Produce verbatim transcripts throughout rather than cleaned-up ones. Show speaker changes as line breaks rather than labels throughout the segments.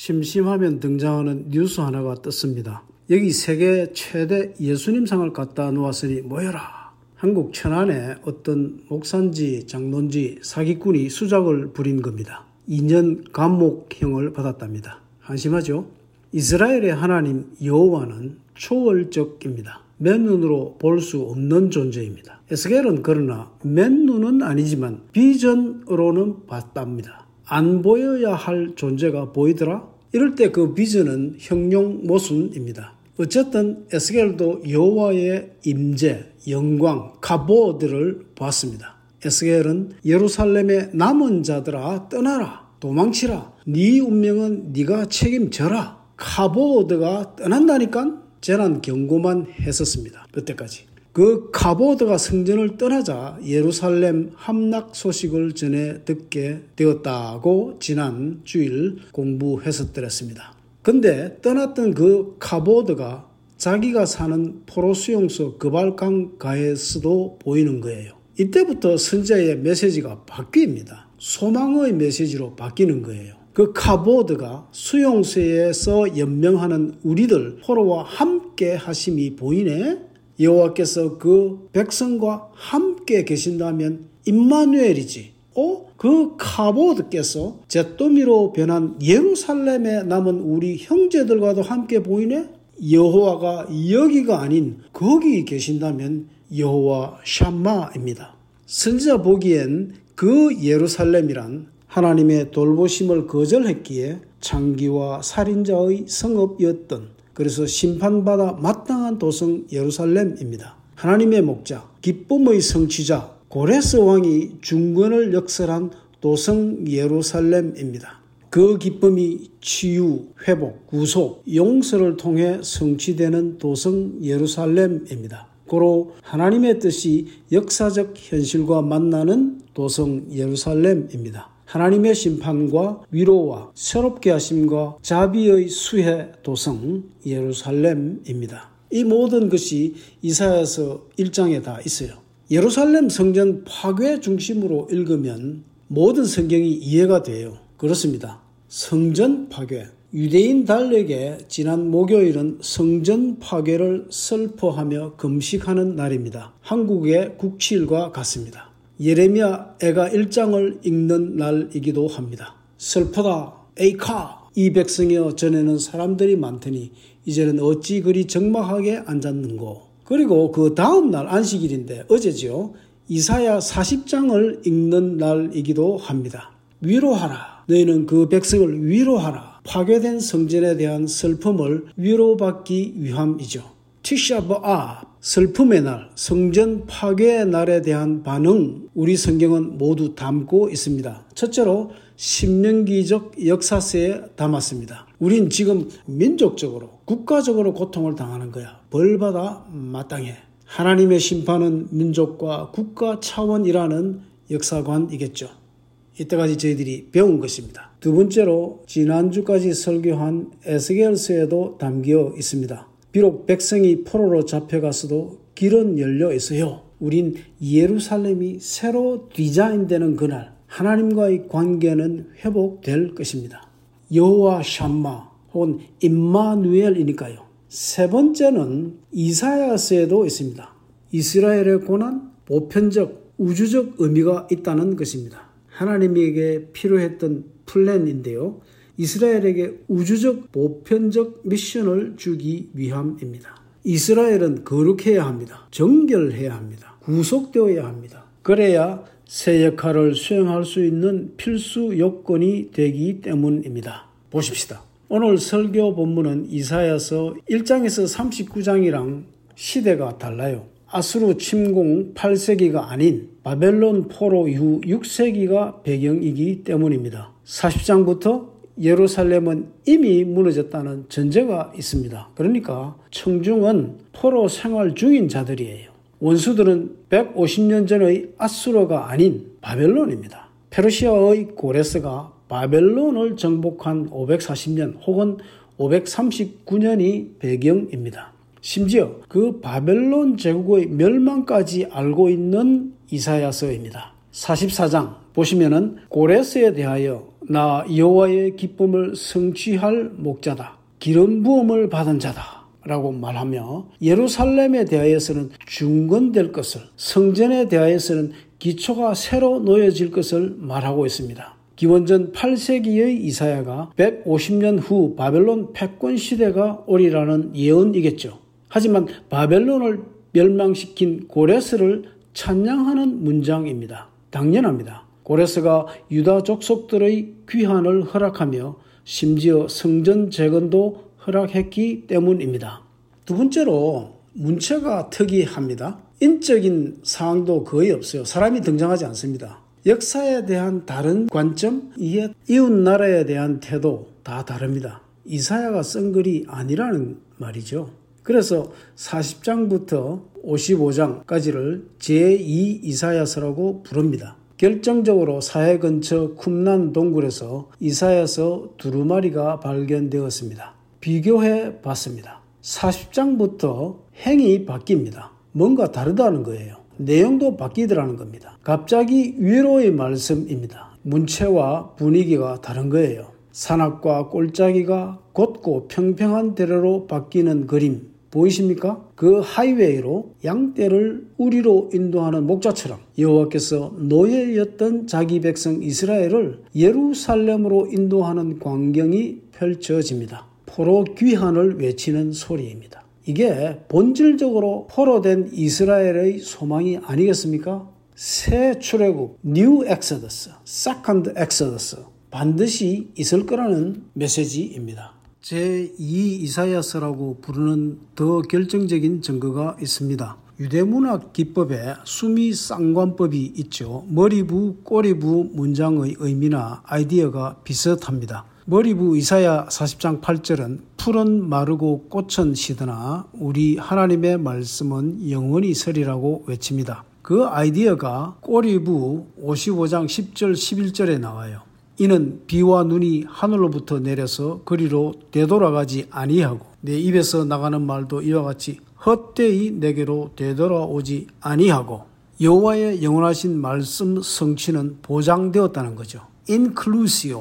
심심하면 등장하는 뉴스 하나가 떴습니다. 여기 세계 최대 예수님상을 갖다 놓았으니 모여라. 한국 천안에 어떤 목사인지 장로인지 사기꾼이 수작을 부린 겁니다. 이 년 감옥형을 받았답니다. 한심하죠? 이스라엘의 하나님 여호와는 초월적입니다. 맨눈으로 볼 수 없는 존재입니다. 에스겔은 그러나 맨눈은 아니지만 비전으로는 봤답니다. 안 보여야 할 존재가 보이더라? 이럴 때 그 비전은 형용 모순입니다. 어쨌든 에스겔도 여호와의 임재, 영광, 가보드를 보았습니다. 에스겔은 예루살렘의 남은 자들아 떠나라, 도망치라, 네 운명은 네가 책임져라. 가보드가 떠난다니까 재난 경고만 했었습니다. 그때까지. 그 가보드가 성전을 떠나자 예루살렘 함락 소식을 전해 듣게 되었다고 지난 주일 공부했었더랬습니다. 근데 떠났던 그 가보드가 자기가 사는 포로 수용소 그발강가에서도 보이는 거예요. 이때부터 선지자의 메시지가 바뀝니다. 소망의 메시지로 바뀌는 거예요. 그 가보드가 수용소에서 연명하는 우리들 포로와 함께 하심이 보이네. 여호와께서 그 백성과 함께 계신다면 임마누엘이지. 어? 그 가보드께서 잿더미로 변한 예루살렘에 남은 우리 형제들과도 함께 보이네. 여호와가 여기가 아닌 거기 계신다면 여호와 샴마입니다. 선지자 보기엔 그 예루살렘이란 하나님의 돌보심을 거절했기에 창기와 살인자의 성읍이었던, 그래서 심판받아 마땅한 도성 예루살렘입니다. 하나님의 목자, 기쁨의 성취자, 고레스 왕이 중건을 역설한 도성 예루살렘입니다. 그 기쁨이 치유, 회복, 구속, 용서를 통해 성취되는 도성 예루살렘입니다. 고로 하나님의 뜻이 역사적 현실과 만나는 도성 예루살렘입니다. 하나님의 심판과 위로와 새롭게 하심과 자비의 수혜 도성 예루살렘입니다. 이 모든 것이 이사야서 일 장에 다 있어요. 예루살렘 성전 파괴 중심으로 읽으면 모든 성경이 이해가 돼요. 그렇습니다. 성전 파괴. 유대인 달력에 지난 목요일은 성전 파괴를 슬퍼하며 금식하는 날입니다. 한국의 국치일과 같습니다. 예레미야 애가 일 장을 읽는 날이기도 합니다. 슬프다 에이카, 이 백성이여 전에는 사람들이 많더니 이제는 어찌 그리 적막하게 앉았는고. 그리고 그 다음 날 안식일인데 어제죠. 이사야 사십 장을 읽는 날이기도 합니다. 위로하라, 너희는 그 백성을 위로하라. 파괴된 성전에 대한 슬픔을 위로받기 위함이죠. 티샤브아, 슬픔의 날, 성전 파괴의 날에 대한 반응, 우리 성경은 모두 담고 있습니다. 첫째로 신명기적 역사서에 담았습니다. 우린 지금 민족적으로, 국가적으로 고통을 당하는 거야. 벌받아 마땅해. 하나님의 심판은 민족과 국가 차원이라는 역사관이겠죠. 이때까지 저희들이 배운 것입니다. 두 번째로 지난주까지 설교한 에스겔서에도 담겨 있습니다. 비록 백성이 포로로 잡혀갔어도 길은 열려 있어요. 우린 예루살렘이 새로 디자인되는 그날 하나님과의 관계는 회복될 것입니다. 여호와 샴마 혹은 임마누엘이니까요. 세 번째는 이사야서에도 있습니다. 이스라엘의 고난, 보편적, 우주적 의미가 있다는 것입니다. 하나님에게 필요했던 플랜인데요. 이스라엘에게 우주적 보편적 미션을 주기 위함입니다. 이스라엘은 거룩해야 합니다. 정결해야 합니다. 구속되어야 합니다. 그래야 새 역할을 수행할 수 있는 필수 요건이 되기 때문입니다. 보십시다. 오늘 설교 본문은 이사야서 일 장에서 삼십구 장이랑 시대가 달라요. 아수르 침공 팔 세기가 아닌 바벨론 포로 이후 육 세기가 배경이기 때문입니다. 사십 장부터 예루살렘은 이미 무너졌다는 전제가 있습니다. 그러니까 청중은 포로 생활 중인 자들이에요. 원수들은 백오십 년 전의 아수르가 아닌 바벨론입니다. 페르시아의 고레스가 바벨론을 정복한 오백사십 년 혹은 오백삼십구 년이 배경입니다. 심지어 그 바벨론 제국의 멸망까지 알고 있는 이사야서입니다. 사십사 장 보시면은 고레스에 대하여 나 여호와의 기쁨을 성취할 목자다. 기름 부음을 받은 자다. 라고 말하며 예루살렘에 대하여서는 중건될 것을, 성전에 대하여서는 기초가 새로 놓여질 것을 말하고 있습니다. 기원전 팔 세기의 이사야가 백오십 년 후 바벨론 패권 시대가 오리라는 예언이겠죠. 하지만 바벨론을 멸망시킨 고레스를 찬양하는 문장입니다. 당연합니다. 고레스가 유다 족속들의 귀환을 허락하며 심지어 성전 재건도 허락했기 때문입니다. 두 번째로 문체가 특이합니다. 인적인 사항도 거의 없어요. 사람이 등장하지 않습니다. 역사에 대한 다른 관점, 이해, 이웃 나라에 대한 태도 다 다릅니다. 이사야가 쓴 글이 아니라는 말이죠. 그래서 사십 장부터 오십오 장까지를 제이 이사야서라고 부릅니다. 결정적으로 사해 근처 쿰난 동굴에서 이사야서 두루마리가 발견되었습니다. 비교해 봤습니다. 사십 장부터 행이 바뀝니다. 뭔가 다르다는 거예요. 내용도 바뀌더라는 겁니다. 갑자기 위로의 말씀입니다. 문체와 분위기가 다른 거예요. 산악과 골짜기가 곧고 평평한 대로로 바뀌는 그림 보이십니까? 그 하이웨이로 양떼를 우리로 인도하는 목자처럼 여호와께서 노예였던 자기 백성 이스라엘을 예루살렘으로 인도하는 광경이 펼쳐집니다. 포로 귀환을 외치는 소리입니다. 이게 본질적으로 포로된 이스라엘의 소망이 아니겠습니까? 새 출애굽, New Exodus, Second Exodus 반드시 있을 거라는 메시지입니다. 제이 이사야서라고 부르는 더 결정적인 증거가 있습니다. 유대문학 기법에 수미쌍관법이 있죠. 머리부, 꼬리부 문장의 의미나 아이디어가 비슷합니다. 머리부 이사야 사십 장 팔 절은 풀은 마르고 꽃은 시드나 우리 하나님의 말씀은 영원히 서리라고 외칩니다. 그 아이디어가 꼬리부 오십오 장 십 절 십일 절에 나와요. 이는 비와 눈이 하늘로부터 내려서 그리로 되돌아가지 아니하고 내 입에서 나가는 말도 이와 같이 헛되이 내게로 되돌아오지 아니하고 여호와의 영원하신 말씀 성취는 보장되었다는 거죠. 인클루시오,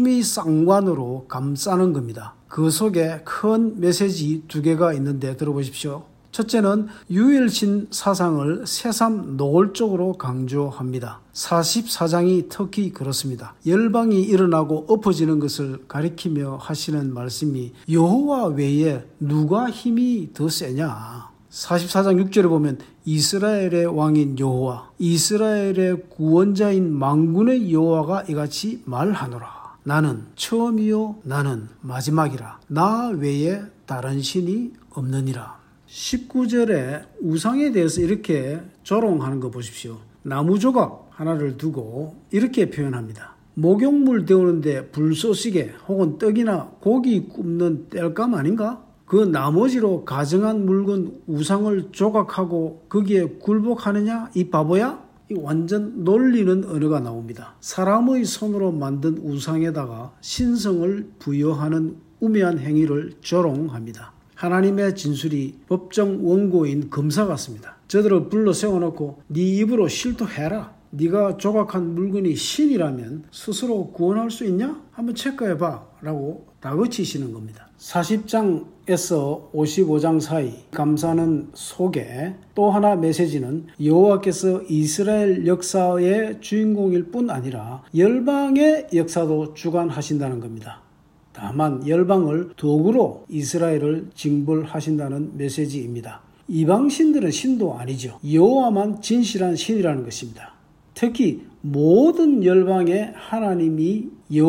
수미쌍관으로 감싸는 겁니다. 그 속에 큰 메시지 두 개가 있는데 들어보십시오. 첫째는 유일신 사상을 새삼 노골적으로 강조합니다. 사십사 장이 특히 그렇습니다. 열방이 일어나고 엎어지는 것을 가리키며 하시는 말씀이 여호와 외에 누가 힘이 더 세냐. 사십사 장 육 절에 보면 이스라엘의 왕인 여호와, 이스라엘의 구원자인 만군의 여호와가 이같이 말하노라. 나는 처음이요 나는 마지막이라. 나 외에 다른 신이 없느니라. 십구 절에 우상에 대해서 이렇게 조롱하는 거 보십시오. 나무 조각 하나를 두고 이렇게 표현합니다. 목욕물 데우는데 불 쏘시게 혹은 떡이나 고기 굽는 땔감 아닌가? 그 나머지로 가정한 물건 우상을 조각하고 거기에 굴복하느냐? 이 바보야? 이 완전 놀리는 언어가 나옵니다. 사람의 손으로 만든 우상에다가 신성을 부여하는 우매한 행위를 조롱합니다. 하나님의 진술이 법정 원고인 검사 같습니다. 저들을 불러 세워놓고 네 입으로 실토해라. 네가 조각한 물건이 신이라면 스스로 구원할 수 있냐? 한번 체크해봐 라고 다그치시는 겁니다. 사십 장에서 오십오 장 사이 감사는 속에 또 하나 메시지는 여호와께서 이스라엘 역사의 주인공일 뿐 아니라 열방의 역사도 주관하신다는 겁니다. 다만 열방을 도구로 이스라엘을 징벌하신다는 메시지입니다. 이방신들은 신도 아니죠. 여호와만 진실한 신이라는 것입니다. 특히 모든 열방의 하나님이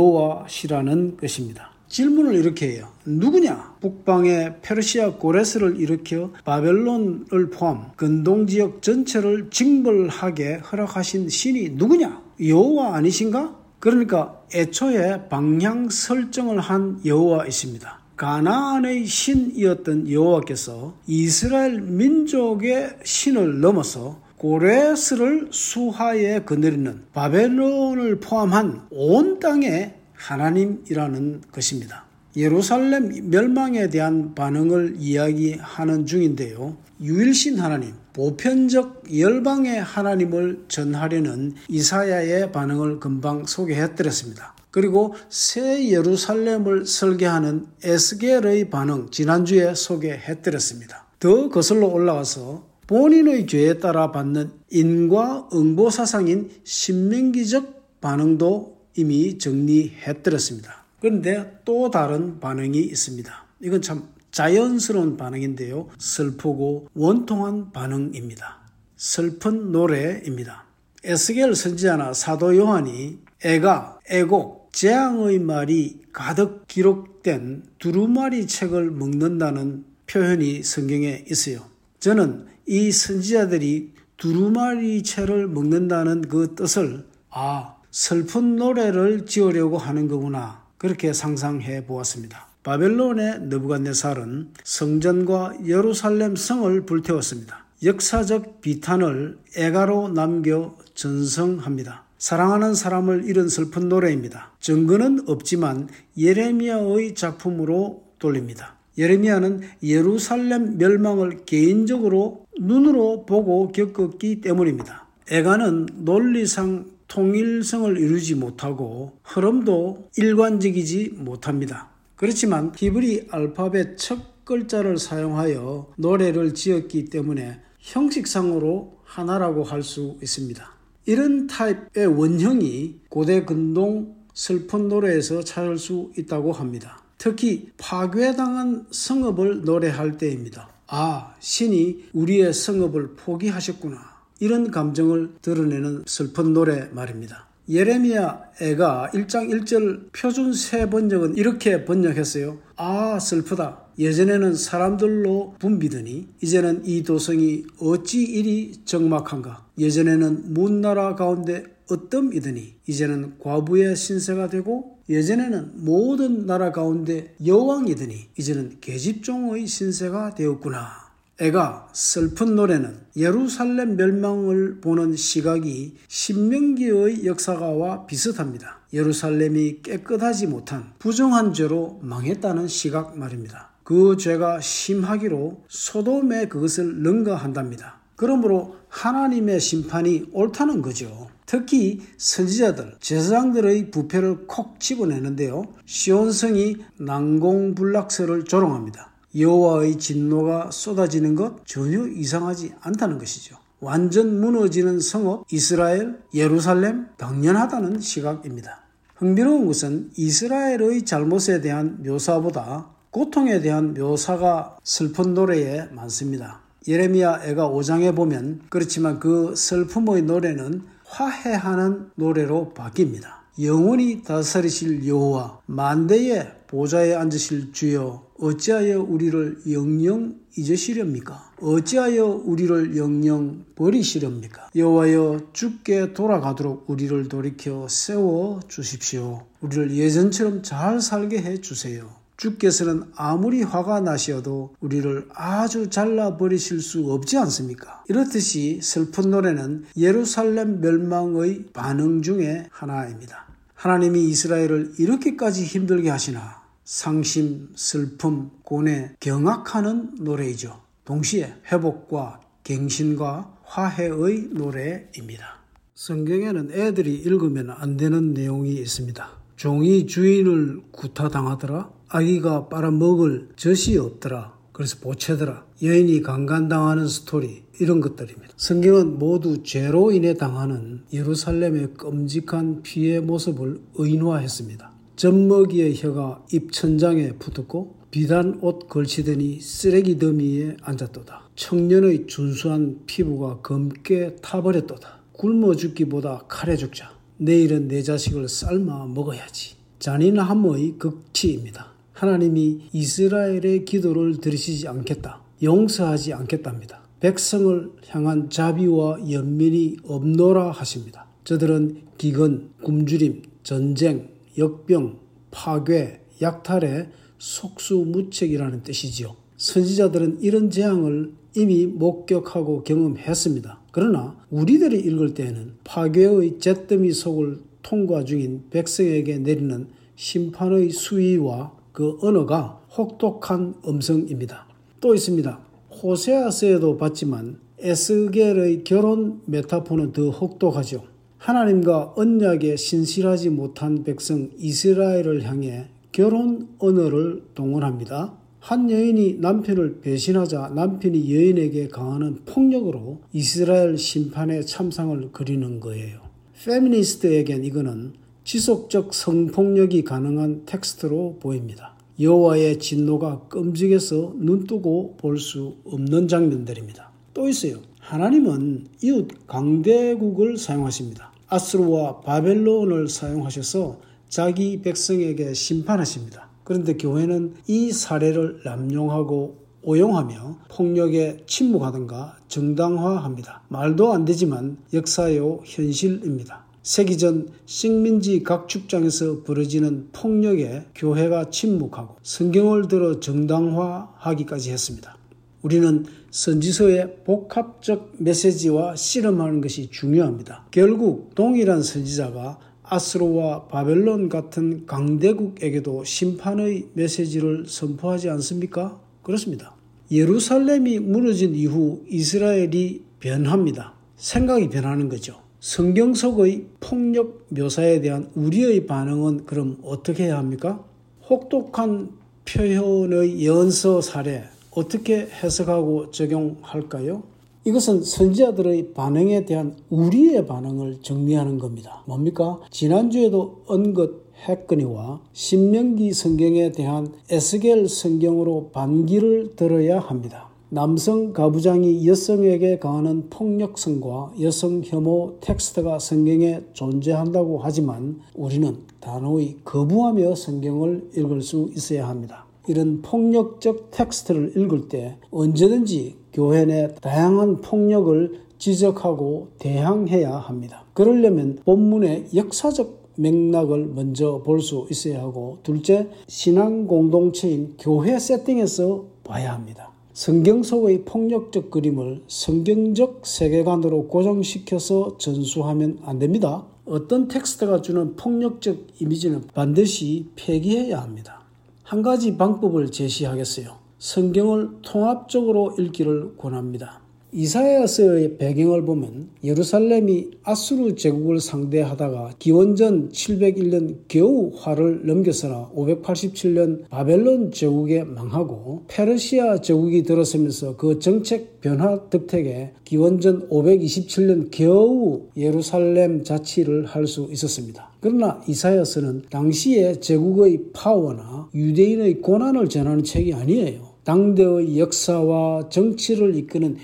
여호와시라는 것입니다. 질문을 이렇게 해요. 누구냐? 북방의 페르시아 고레스를 일으켜 바벨론을 포함 근동지역 전체를 징벌하게 허락하신 신이 누구냐? 여호와 아니신가? 그러니까 애초에 방향 설정을 한 여호와이십니다. 가나안의 신이었던 여호와께서 이스라엘 민족의 신을 넘어서 고레스를 수하에 거느리는 바벨론을 포함한 온 땅의 하나님이라는 것입니다. 예루살렘 멸망에 대한 반응을 이야기하는 중인데요. 유일신 하나님, 보편적 열방의 하나님을 전하려는 이사야의 반응을 금방 소개해드렸습니다. 그리고 새 예루살렘을 설계하는 에스겔의 반응 지난주에 소개해드렸습니다. 더 거슬러 올라가서 본인의 죄에 따라 받는 인과응보 사상인 신명기적 반응도 이미 정리해드렸습니다. 그런데 또 다른 반응이 있습니다. 이건 참 자연스러운 반응인데요. 슬프고 원통한 반응입니다. 슬픈 노래입니다. 에스겔 선지자나 사도 요한이 애가, 애곡, 재앙의 말이 가득 기록된 두루마리 책을 먹는다는 표현이 성경에 있어요. 저는 이 선지자들이 두루마리 채를 먹는다는 그 뜻을 아, 슬픈 노래를 지으려고 하는 거구나 그렇게 상상해 보았습니다. 바벨론의 느부갓네살은 성전과 예루살렘 성을 불태웠습니다. 역사적 비탄을 애가로 남겨 전성합니다. 사랑하는 사람을 잃은 슬픈 노래입니다. 증거는 없지만 예레미야의 작품으로 돌립니다. 예레미야는 예루살렘 멸망을 개인적으로 눈으로 보고 겪었기 때문입니다. 애가는 논리상 통일성을 이루지 못하고 흐름도 일관적이지 못합니다. 그렇지만 히브리 알파벳 첫 글자를 사용하여 노래를 지었기 때문에 형식상으로 하나라고 할 수 있습니다. 이런 타입의 원형이 고대 근동 슬픈 노래에서 찾을 수 있다고 합니다. 특히 파괴당한 성읍을 노래할 때입니다. 아, 신이 우리의 성읍을 포기하셨구나. 이런 감정을 드러내는 슬픈 노래 말입니다. 예레미야 애가 일 장 일 절 표준 새 번역은 이렇게 번역했어요. 아, 슬프다. 예전에는 사람들로 붐비더니 이제는 이 도성이 어찌 이리 적막한가. 예전에는 문나라 가운데 어뜸이더니 이제는 과부의 신세가 되고 예전에는 모든 나라 가운데 여왕이더니 이제는 계집종의 신세가 되었구나. 애가 슬픈 노래는 예루살렘 멸망을 보는 시각이 신명기의 역사가와 비슷합니다. 예루살렘이 깨끗하지 못한 부정한 죄로 망했다는 시각 말입니다. 그 죄가 심하기로 소돔에 그것을 능가한답니다. 그러므로 하나님의 심판이 옳다는 거죠. 특히 선지자들, 제사장들의 부패를 콕 집어내는데요. 시온성이 난공불락설을 조롱합니다. 여호와의 진노가 쏟아지는 것 전혀 이상하지 않다는 것이죠. 완전 무너지는 성읍 이스라엘, 예루살렘 당연하다는 시각입니다. 흥미로운 것은 이스라엘의 잘못에 대한 묘사보다 고통에 대한 묘사가 슬픈 노래에 많습니다. 예레미야 애가 오 장에 보면 그렇지만 그 슬픔의 노래는 화해하는 노래로 바뀝니다. 영원히 다스리실 여호와, 만대의 보좌에 앉으실 주여, 어찌하여 우리를 영영 잊으시렵니까? 어찌하여 우리를 영영 버리시렵니까? 여호와여, 주께 돌아가도록 우리를 돌이켜 세워 주십시오. 우리를 예전처럼 잘 살게 해 주세요. 주께서는 아무리 화가 나셔도 우리를 아주 잘라버리실 수 없지 않습니까? 이렇듯이 슬픈 노래는 예루살렘 멸망의 반응 중에 하나입니다. 하나님이 이스라엘을 이렇게까지 힘들게 하시나 상심, 슬픔, 고뇌, 경악하는 노래이죠. 동시에 회복과 갱신과 화해의 노래입니다. 성경에는 애들이 읽으면 안 되는 내용이 있습니다. 종이 주인을 구타당하더라. 아기가 빨아먹을 젖이 없더라. 그래서 보채더라. 여인이 강간당하는 스토리, 이런 것들입니다. 성경은 모두 죄로 인해 당하는 예루살렘의 끔찍한 피해 모습을 의인화했습니다. 젖먹이의 혀가 입천장에 붙었고 비단 옷 걸치더니 쓰레기 더미에 앉았도다. 청년의 준수한 피부가 검게 타버렸도다. 굶어 죽기보다 칼에 죽자. 내일은 내 자식을 삶아 먹어야지. 잔인함의 극치입니다. 하나님이 이스라엘의 기도를 들으시지 않겠다. 용서하지 않겠답니다. 백성을 향한 자비와 연민이 없노라 하십니다. 저들은 기근, 굶주림, 전쟁, 역병, 파괴, 약탈의 속수무책이라는 뜻이지요. 선지자들은 이런 재앙을 이미 목격하고 경험했습니다. 그러나 우리들이 읽을 때에는 파괴의 잿더미 속을 통과 중인 백성에게 내리는 심판의 수위와 그 언어가 혹독한 음성입니다. 또 있습니다. 호세아서에도 봤지만 에스겔의 결혼 메타포는 더 혹독하죠. 하나님과 언약에 신실하지 못한 백성 이스라엘을 향해 결혼 언어를 동원합니다. 한 여인이 남편을 배신하자 남편이 여인에게 가하는 폭력으로 이스라엘 심판의 참상을 그리는 거예요. 페미니스트에겐 이거는 지속적 성폭력이 가능한 텍스트로 보입니다. 여호와의 진노가 끔찍해서 눈뜨고 볼 수 없는 장면들입니다. 또 있어요. 하나님은 이웃 강대국을 사용하십니다. 아수르와 바벨론을 사용하셔서 자기 백성에게 심판하십니다. 그런데 교회는 이 사례를 남용하고 오용하며 폭력에 침묵하든가 정당화합니다. 말도 안 되지만 역사요 현실입니다. 세기전 식민지 각축장에서 벌어지는 폭력에 교회가 침묵하고 성경을 들어 정당화하기까지 했습니다. 우리는 선지서의 복합적 메시지와 씨름하는 것이 중요합니다. 결국 동일한 선지자가 아수르와 바벨론 같은 강대국에게도 심판의 메시지를 선포하지 않습니까? 그렇습니다. 예루살렘이 무너진 이후 이스라엘이 변합니다. 생각이 변하는 거죠. 성경 속의 폭력 묘사에 대한 우리의 반응은 그럼 어떻게 해야 합니까? 혹독한 표현의 예언서 사례 어떻게 해석하고 적용할까요? 이것은 선지자들의 반응에 대한 우리의 반응을 정리하는 겁니다. 뭡니까? 지난주에도 언급했거니와 신명기 성경에 대한 에스겔 성경으로 반기를 들어야 합니다. 남성 가부장이 여성에게 가하는 폭력성과 여성 혐오 텍스트가 성경에 존재한다고 하지만 우리는 단호히 거부하며 성경을 읽을 수 있어야 합니다. 이런 폭력적 텍스트를 읽을 때 언제든지 교회 내 다양한 폭력을 지적하고 대항해야 합니다. 그러려면 본문의 역사적 맥락을 먼저 볼 수 있어야 하고, 둘째, 신앙 공동체인 교회 세팅에서 봐야 합니다. 성경 속의 폭력적 그림을 성경적 세계관으로 고정시켜서 전수하면 안 됩니다. 어떤 텍스트가 주는 폭력적 이미지는 반드시 폐기해야 합니다. 한 가지 방법을 제시하겠어요. 성경을 통합적으로 읽기를 권합니다. 이사야서의 배경을 보면 예루살렘이 아수르 제국을 상대하다가 기원전 칠백일 년 겨우 화를 넘겼으나 오백팔십칠 년 바벨론 제국에 망하고 페르시아 제국이 들어서면서 그 정책 변화 덕택에 기원전 오백이십칠 년 겨우 예루살렘 자치를 할 수 있었습니다. 그러나 이사야서는 당시의 제국의 파워나 유대인의 고난을 전하는 책이 아니에요. 당대의 역사와 정치를 이끄는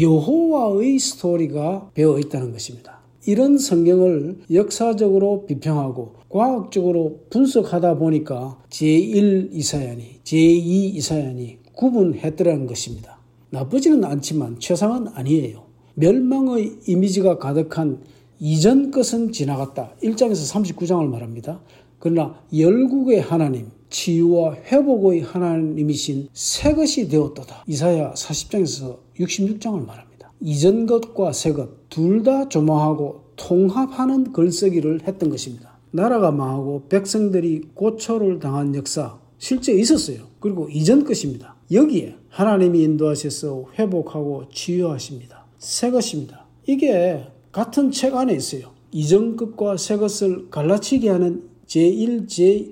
여호와의 스토리가 배어 있다는 것입니다. 이런 성경을 역사적으로 비평하고 과학적으로 분석하다 보니까 제일 이사야니, 제이 이사야니 구분했더라는 것입니다. 나쁘지는 않지만 최상은 아니에요. 멸망의 이미지가 가득한 이전 것은 지나갔다. 일 장에서 삼십구 장을 말합니다. 그러나 열국의 하나님, 치유와 회복의 하나님이신 새 것이 되었도다. 이사야 사십 장에서 육십육 장을 말합니다. 이전 것과 새 것 둘 다 조망하고 통합하는 글쓰기를 했던 것입니다. 나라가 망하고 백성들이 고초를 당한 역사 실제 있었어요. 그리고 이전 것입니다. 여기에 하나님이 인도하셔서 회복하고 치유하십니다. 새 것입니다. 이게 같은 책 안에 있어요. 이전 것과 새 것을 갈라치게 하는 제일,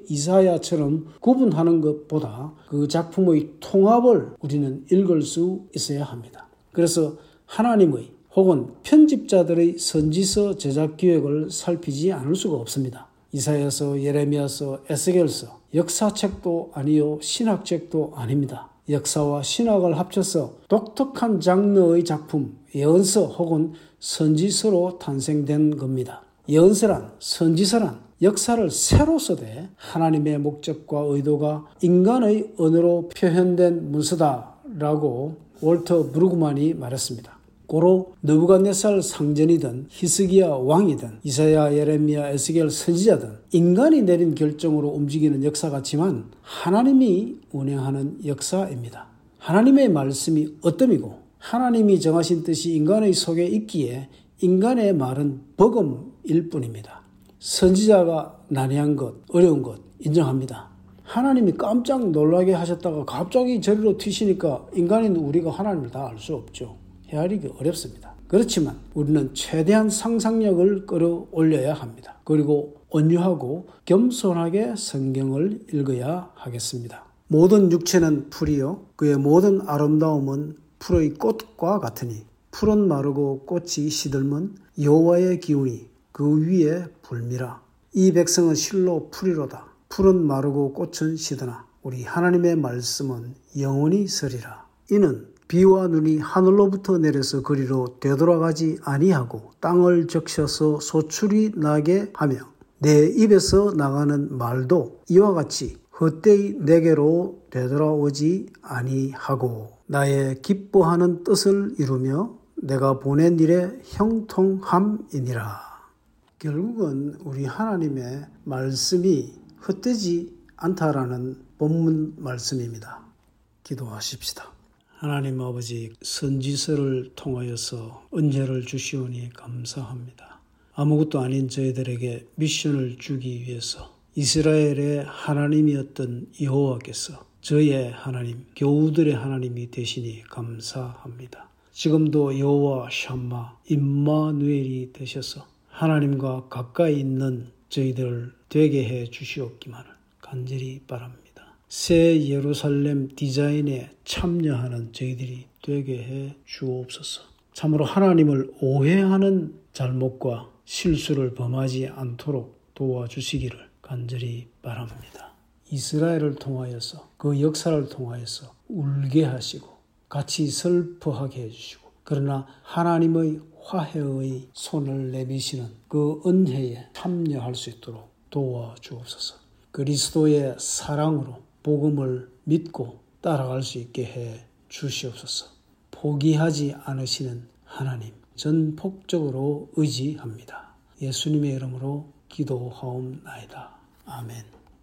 제이사야처럼 구분하는 것보다 그 작품의 통합을 우리는 읽을 수 있어야 합니다. 그래서 하나님의 혹은 편집자들의 선지서 제작 기획을 살피지 않을 수가 없습니다. 이사야서, 예레미야서, 에스겔서, 역사책도 아니요 신학책도 아닙니다. 역사와 신학을 합쳐서 독특한 장르의 작품, 예언서 혹은 선지서로 탄생된 겁니다. 예언서란, 선지서란 역사를 새로 써대 하나님의 목적과 의도가 인간의 언어로 표현된 문서다라고 월터 브루그만이 말했습니다. 고로 느부갓네살 상전이든 히스기야 왕이든 이사야, 예레미야, 에스겔 선지자든 인간이 내린 결정으로 움직이는 역사 같지만 하나님이 운행하는 역사입니다. 하나님의 말씀이 어뜸이고 하나님이 정하신 뜻이 인간의 속에 있기에 인간의 말은 버금일 뿐입니다. 선지자가 난해한 것, 어려운 것 인정합니다. 하나님이 깜짝 놀라게 하셨다가 갑자기 저리로 튀시니까 인간인 우리가 하나님을 다 알 수 없죠. 헤아리기 어렵습니다. 그렇지만 우리는 최대한 상상력을 끌어올려야 합니다. 그리고 온유하고 겸손하게 성경을 읽어야 하겠습니다. 모든 육체는 풀이요 그의 모든 아름다움은 풀의 꽃과 같으니 풀은 마르고 꽃이 시들면 여호와의 기운이 그 위에 불미라. 이 백성은 실로 풀이로다. 풀은 마르고 꽃은 시드나 우리 하나님의 말씀은 영원히 서리라. 이는 비와 눈이 하늘로부터 내려서 그리로 되돌아가지 아니하고 땅을 적셔서 소출이 나게 하며 내 입에서 나가는 말도 이와 같이 헛되이 내게로 되돌아오지 아니하고 나의 기뻐하는 뜻을 이루며 내가 보낸 일의 형통함이니라. 결국은 우리 하나님의 말씀이 헛되지 않다라는 본문 말씀입니다. 기도하십시다. 하나님 아버지, 선지서를 통하여서 은혜를 주시오니 감사합니다. 아무것도 아닌 저희들에게 미션을 주기 위해서 이스라엘의 하나님이었던 여호와께서 저의 하나님, 교우들의 하나님이 되시니 감사합니다. 지금도 여호와 샴마, 임마누엘이 되셔서 하나님과 가까이 있는 저희들을 되게 해 주시옵기만을 간절히 바랍니다. 새 예루살렘 디자인에 참여하는 저희들이 되게 해 주옵소서. 참으로 하나님을 오해하는 잘못과 실수를 범하지 않도록 도와주시기를 간절히 바랍니다. 이스라엘을 통하여서 그 역사를 통하여서 울게 하시고 같이 슬퍼하게 해주시고 그러나 하나님의 화해의 손을 내미시는 그 은혜에 참여할 수 있도록 도와주옵소서. 그리스도의 사랑으로 복음을 믿고 따라갈 수 있게 해 주시옵소서. 포기하지 않으시는 하나님 전폭적으로 의지합니다. 예수님의 이름으로 기도하옵나이다. 아멘.